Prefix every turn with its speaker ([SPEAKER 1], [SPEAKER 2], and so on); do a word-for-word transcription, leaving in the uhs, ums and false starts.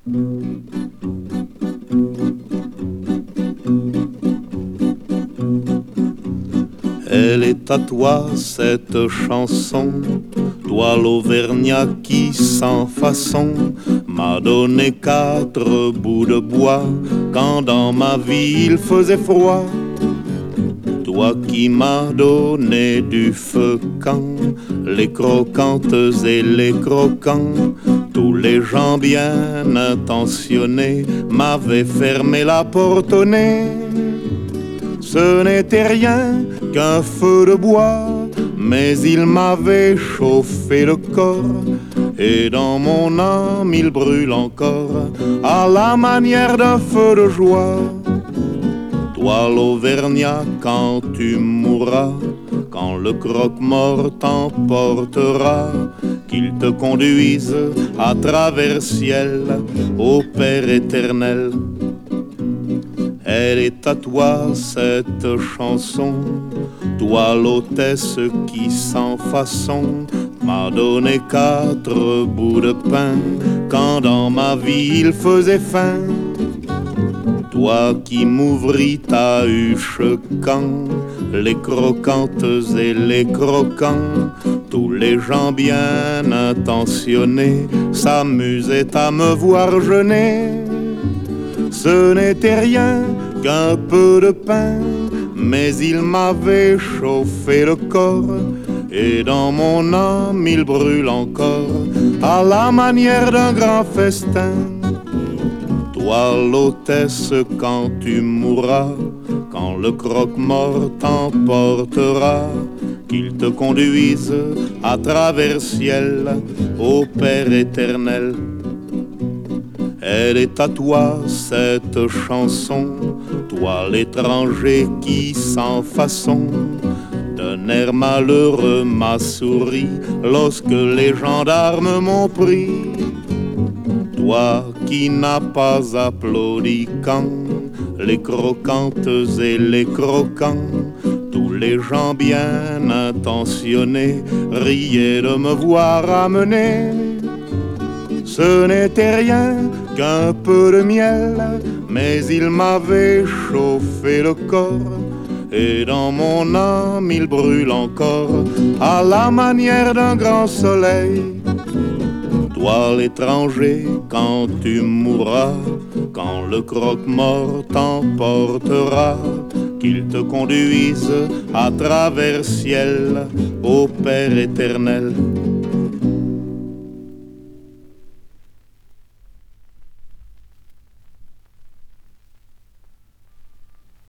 [SPEAKER 1] Elle est à toi cette chanson, toi l'Auvergnat qui sans façon m'a donné quatre bouts de bois quand dans ma vie il faisait froid. Toi qui m'as donné du feu quand les croquantes et les croquants, tous les gens bien intentionnés m'avaient fermé la porte au nez. Ce n'était rien qu'un feu de bois, mais il m'avait chauffé le corps, et dans mon âme il brûle encore à la manière d'un feu de joie. Toi l'Auvergnat, quand tu mourras, quand le croque-mort t'emportera, qu'il te conduise à travers ciel au Père éternel. Elle est à toi cette chanson, toi l'hôtesse qui sans façon m'a donné quatre bouts de pain quand dans ma vie il faisait faim. Toi qui m'ouvris ta huche quand les croquantes et les croquants, tous les gens bien intentionnés s'amusaient à me voir jeûner. Ce n'était rien qu'un peu de pain, mais il m'avait chauffé le corps, et dans mon âme il brûle encore à la manière d'un grand festin. Toi l'hôtesse, quand tu mourras, quand le croque-mort t'emportera, qu'il te conduise à travers ciel au Père éternel. Elle est à toi cette chanson, toi l'étranger qui sans façon d'un air malheureux m'a souri lorsque les gendarmes m'ont pris. Toi qui n'as pas applaudi quand les croquantes et les croquants, tous les gens bien intentionnés riaient de me voir amener. Ce n'était rien qu'un peu de miel, mais il m'avait chauffé le corps, et dans mon âme il brûle encore à la manière d'un grand soleil. Toi l'étranger, quand tu mourras, quand le croque-mort t'emportera, qu'il te conduise à travers ciel au Père éternel.